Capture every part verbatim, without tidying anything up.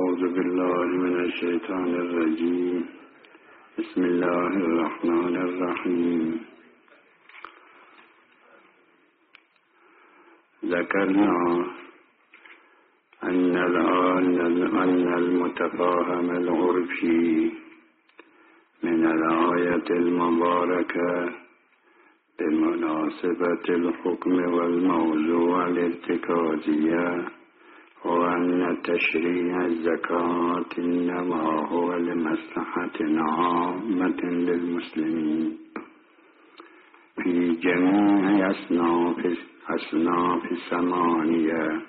أعوذ بالله من الشيطان الرجيم. بسم الله الرحمن الرحيم. ذكرنا أن أن المتفاهم العرفي من الآية المباركة بمناسبة الحكم والموضوع الارتكازية هو أن تشريع الزكاة إنما هو لمصلحة عامة للمسلمين في جميع أصناف أصناف ثمانية،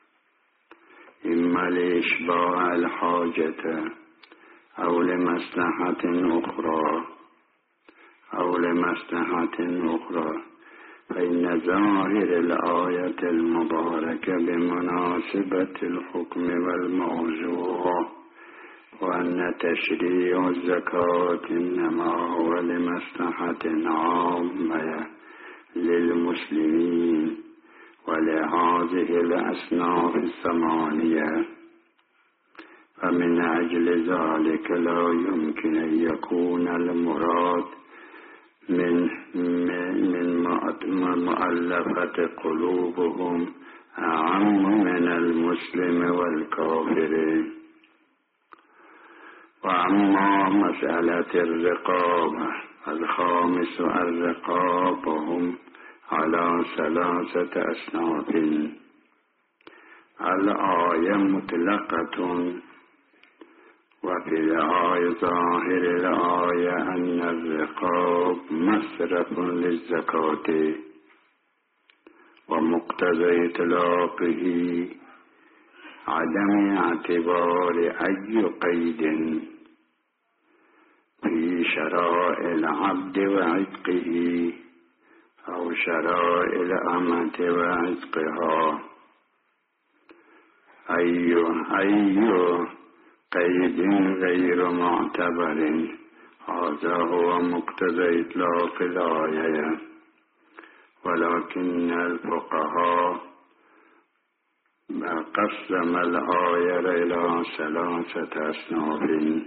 إما لإشباع الحاجة أو لمصلحة أخرى أو لمصلحة أخرى فإن ظاهر الآية المباركة بمناسبة الحكم والموضوع وأن تشريع الزكاة إنما هو لمصلحة عامة للمسلمين ولهذه الأصناف الثمانية، فمن أجل ذلك لا يمكن أن يكون المراد من من مؤلفة قلوبهم أعم من المسلم والكافر. وأما مسألة الرقابة الخامس الرقابهم على ثلاثة أصناف. الآية مطلقة، وفي الآية ظاهر الآية أن الرقاب مصرف للزكاة، ومقتضى إطلاقه عدم اعتبار أي قيد في شرائع العبد وعتقه أو شرائع الأمة وعتقها. أي أي قيد غير معتبر، هذا هو مقتضى إطلاق الآية. ولكن الفقهاء قسم الآية إلى ثلاثة أصناف.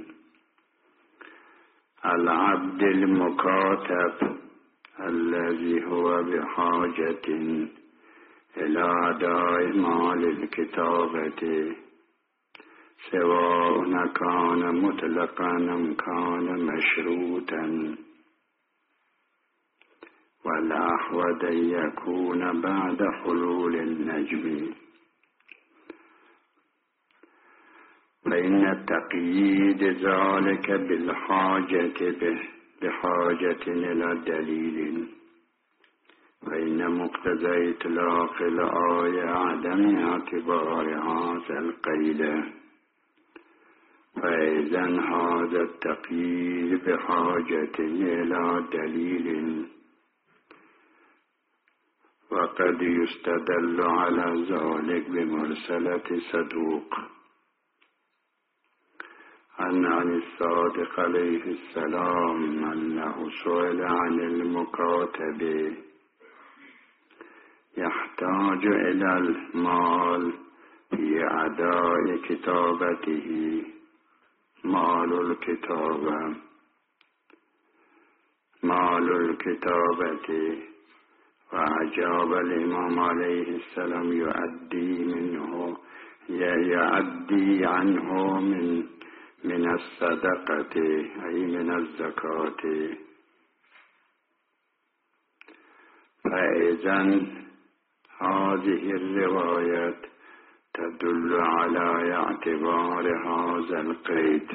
العبد المكاتب الذي هو بحاجة إلى أداء مال الكتابة، سواء كان مطلقا أم كان مشروطا، والأحوط أن يكون بعد حلول النجم، فإن التقييد ذلك بالحاجة به بحاجة إلى دليل، فإن مقتضى إطلاق الآية عدم اعتبار هذا القيد، فإذا هذا التقييد بحاجة إلى دليل، وقد يستدل على ذلك بمرسلة صدوق أن عن الصادق عليه السلام أنه سئل عن المكاتب يحتاج إلى المال في أداء كتابته، مال الكتابة مال الكتابة وأجاب الإمام عليه السلام يؤدي منه يؤدي عنه من من الصدقة أي من الزكاة. فإذن هذه الرواية تدل على اعتبار هذا القيد،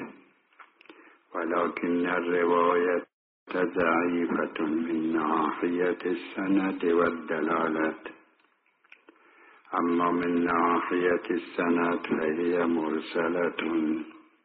ولكن الرواية ضعيفة من ناحية السند والدلالة. أما من ناحية السند فهي مرسلة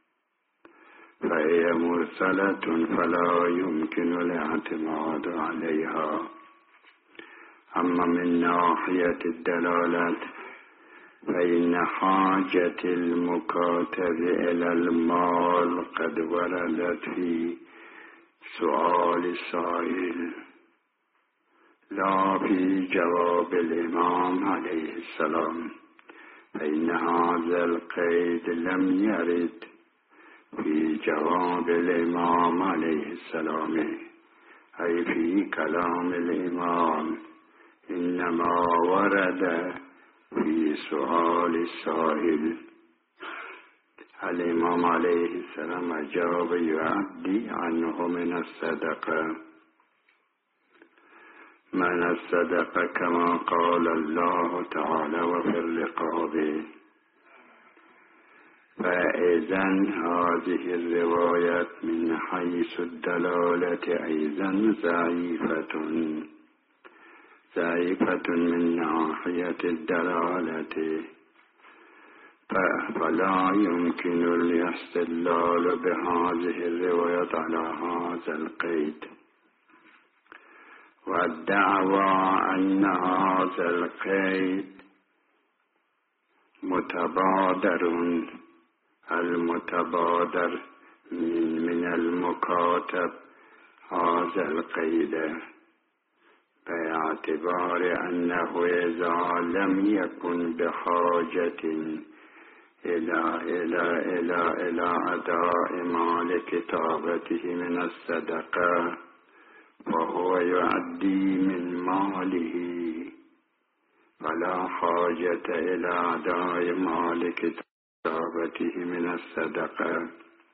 فهي مرسلة فلا يمكن الاعتماد عليها. أما من ناحية الدلالة فإن حاجة المكاتب إلى المال قد وردت في سؤال السائل لا في جواب الإمام عليه السلام، فإن هذا القيد لم يرد في جواب الإمام عليه السلام أي في كلام الإمام، إنما ورد في سؤال السائل. الإمام عليه السلام أجاب يعدي عنه من الصدقة من الصدقة كما قال الله تعالى وفي الرقاب. فإذن هذه الرواية من حيث الدلالة أيضا ضعيفة ضعيفة من ناحية الدلالة، فلا يمكن الاستدلال بهذه الرواية على هذا القيد. والدعوى أن هذا القيد متبادر المتبادر من, من المكاتب هذا القيد، باعتبار أنه إذا لم يكن بحاجة إلى إلى إلى إلى أداء مال كتابته من الصدقة فهو يؤدي من ماله، فلا حاجة إلى أداء مال كتابته من الصدقة.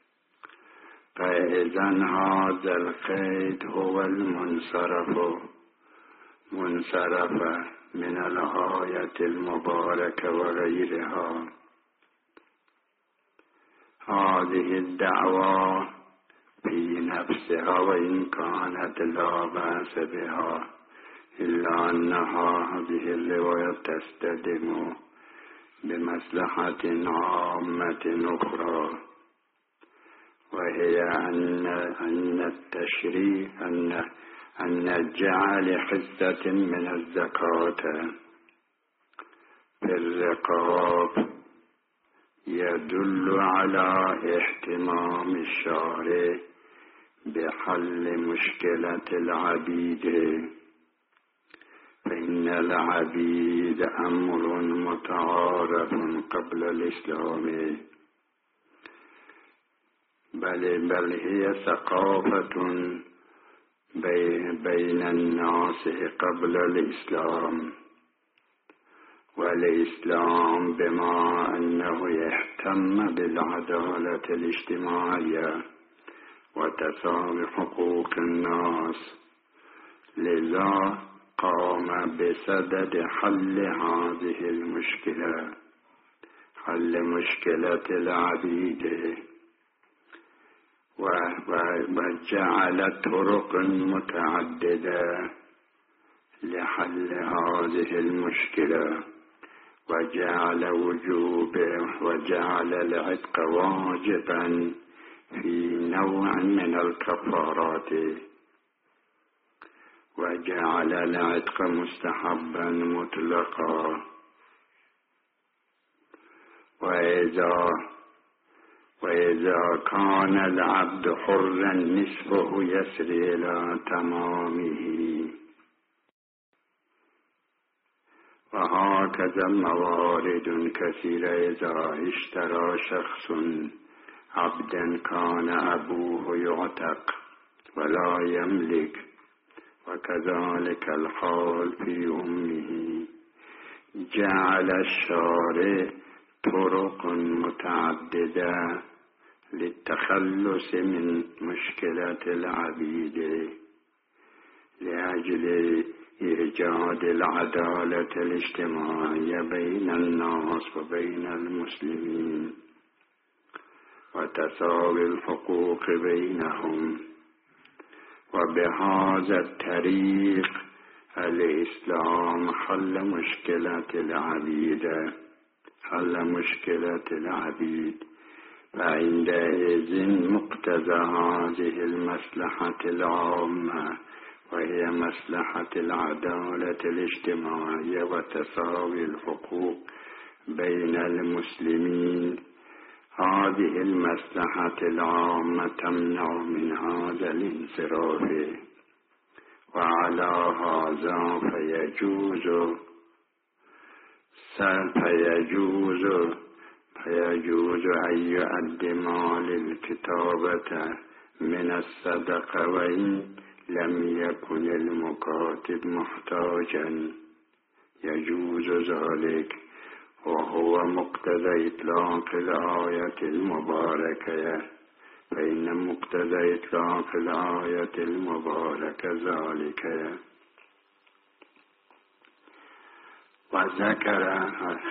فإذا هذا القيد هو المنصرف منصرف من الآية المباركة وغيرها. هذه الدعوة في نفسها وإن كانت لا بأس بها، إلا أنها هذه الرواية تستدم بمصلحة عامة أخرى، وهي أن أن التشريع أن أن جعل حصة من الزكاة في الرقاب يدل على اهتمام الشارع بحل مشكلة العبيد، فإن العبيد أمر متعارف قبل الإسلام، بل بل هي ثقافة بين الناس قبل الإسلام. والإسلام بما أنه يهتم بالعدالة الاجتماعية وتساوي حقوق الناس، لذا قام بسدد حل هذه المشكلة، حل مشكلة العبيد، وجعل طرق متعددة لحل هذه المشكلة، وجعل وجوب وجعل العتق واجبا في نوع من الكفارات، وجعل العتق مستحبا مطلقا. وإذا وإذا كان العبد حرا نصفه يسري إلى تمامه. وهكذا موارد كثيرة. إذا اشترى شخص عبدا كان أبوه يعتق ولا يملك، وكذلك الحال في أمه، جعل الشارع طرق متعددة للتخلص من مشكلة العبيد لأجل إيجاد العدالة الاجتماعية بين الناس وبين المسلمين وتساوي الحقوق بينهم. وبهذا الطريق الإسلام حل مشكلة العبيد حل مشكلة العبيد فعندئذ مقتضى هذه المصلحة العامة، وهي مصلحة العدالة الاجتماعية وتساوي الحقوق بين المسلمين، هذه المصلحة العامة تمنع من هذا الانصراف. وعلى هذا فيجوز فيجوز فيجوز أن يؤدي مال الكتابة من الصدقة وإن لم يكن المكاتب محتاجا، يجوز ذلك، وهو مقتضى إطلاق الآية المباركة، فإن مقتضى إطلاق الآية المباركة ذلك. وذكر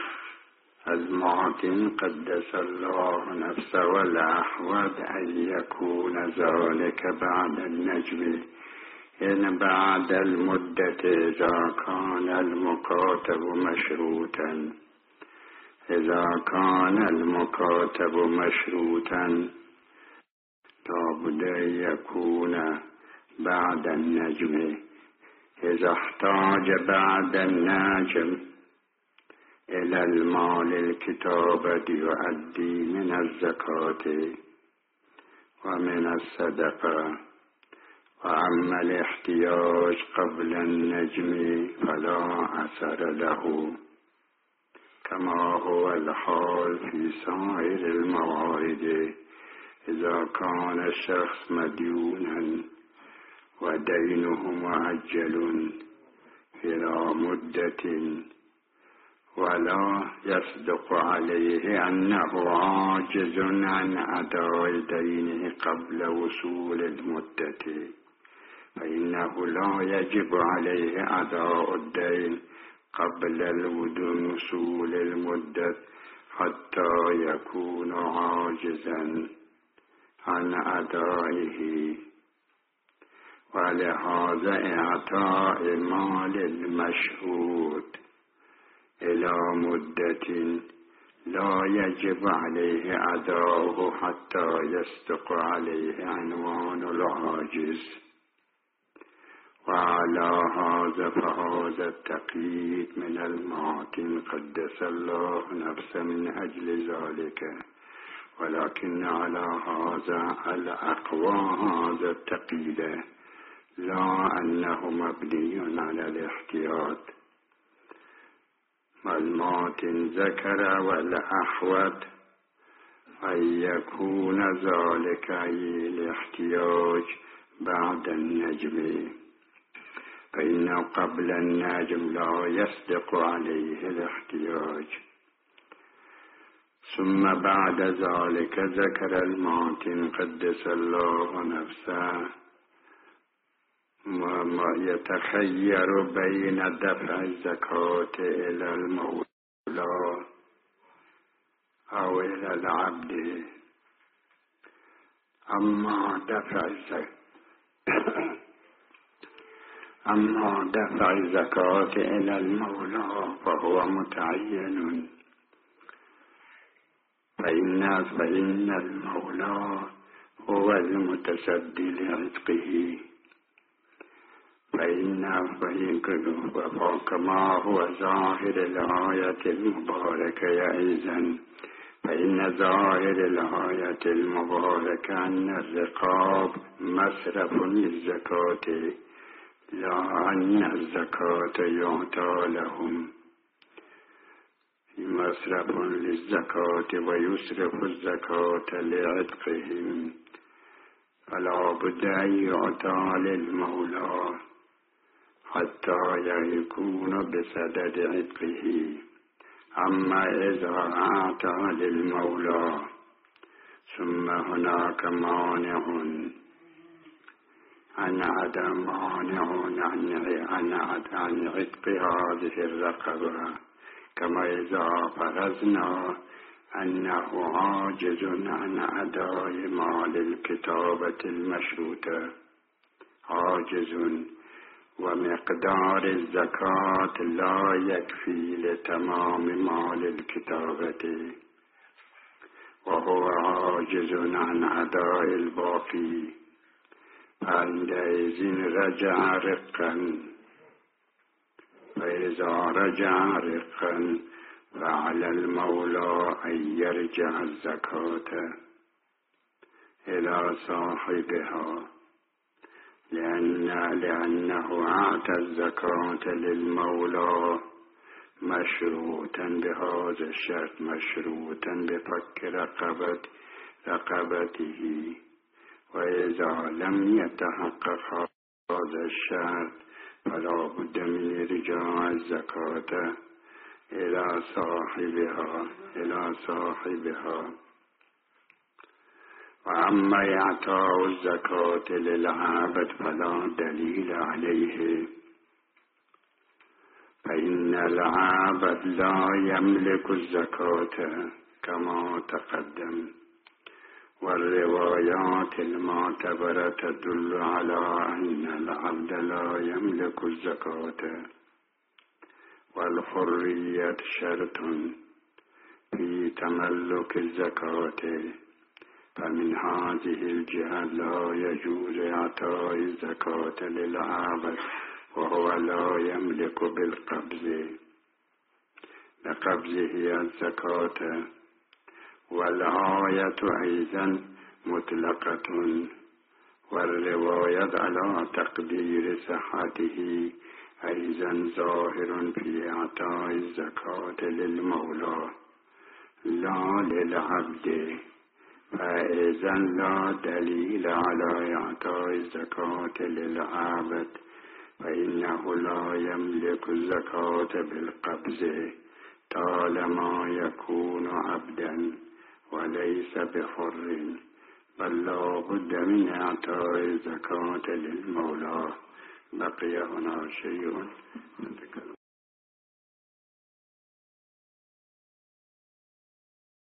المعتم قدس الله نفسه والأحوذ أن يكون ذلك بعد النجم، إن بعد المدة إذا كان المكاتب مشروطا إذا كان المكاتب مشروطا لابد أن يكون بعد النجم. إذا احتاج بعد النجم إلى المال الكتابة يؤدي من الزكاة ومن الصدقة. وأما الاحتياج قبل النجم فلا أثر له، كما هو الحال في سائر الموارد. إذا كان الشخص مديونا ودينه معجل إلى مدة ولا يصدق عليه أنه عاجز عن أداء دينه قبل وصول المدة، فإنه لا يجب عليه أداء الدين قبل وصول المدة حتى يكون عاجزا عن أدائه. ولهذا إعطاء مال المشهود إلى مدة لا يجب عليه أداؤه حتى يصدق عليه عنوان العاجز. وعلى هذا فهذا التقييد من المعتم قدس الله نفسه من أجل ذلك. ولكن على هذا الأقوى هذا التقييد، لا أنه مبني على الاحتياط. والمعتم ذكر والأحوط أن يكون ذلك الاحتياج بعد النجم، فإنه قبل النجم لا يصدق عليه الاحتياج. ثم بعد ذلك ذكر المعتم قدس الله نفسه ما يتخير بين دفع الزكاة إلى المولى أو إلى العبد. أما دفع الزكاة أما دفع الزكاة إلى المولى فهو متعين، فإن فإن المولى هو المتصدي لعتقه، فإن كما هو ظاهر الآية المباركة أيضا، فإن ظاهر الآية المباركة أن الرقاب مصرف للزكاة، لا أن الزكاة يعطى لهم. مصرف للزكاة ويصرف الزكاة لعتقهم، فلا بد أن يعطى للمولى حتى يكون بسدد عتقه. أما إذا أعطى للمولى ثم هناك مانع عن عدم مانع عن عن عتق هذه الرقبة، كما إذا فرضنا أنه عاجز عن أداء مال الكتابة المشروطة، عاجز ومقدار الزكاة لا يكفي لتمام مال الكتابة، وهو عاجز عن أداء الباقي، فعندئذ رجع رقا. فإذا رجع رقا فعلى المولى أن يرجع الزكاة إلى صاحبها، لأن لأنه أعطى الزكاة للمولى مشروطا بهذا الشرط مشروطا بفك رقبة رقبته. وإذا لم يتحقق هذا الشرط فلا بد من إرجاع الزكاة إلى صاحبها إلى صاحبها. وأما إعطاء الزكاة للعبد فلا دليل عليه، فإن العبد لا يملك الزكاة كما تقدم. والروايات المعتبرة تدل على أن العبد لا يملك الزكاة. والحرية شرط في تملك الزكاة، فمن هذه الجهة لا يجوز إعطاء الزكاة للعبد وهو لا يملك بالقبض لقبضه الزكاة. والآية أيضا مطلقة، والرواية على تقدير صحته أيضا ظاهر في إعطاء الزكاة للمولى لا للعبد، فإذا لا دليل على إعطاء الزكاة للعبد، فإنه لا يملك الزكاة بالقبض طالما يكون عبدا وليس بحر، بل لا بد من إعطاء الزكاة للمولى. بقي هنا شيء نتكلم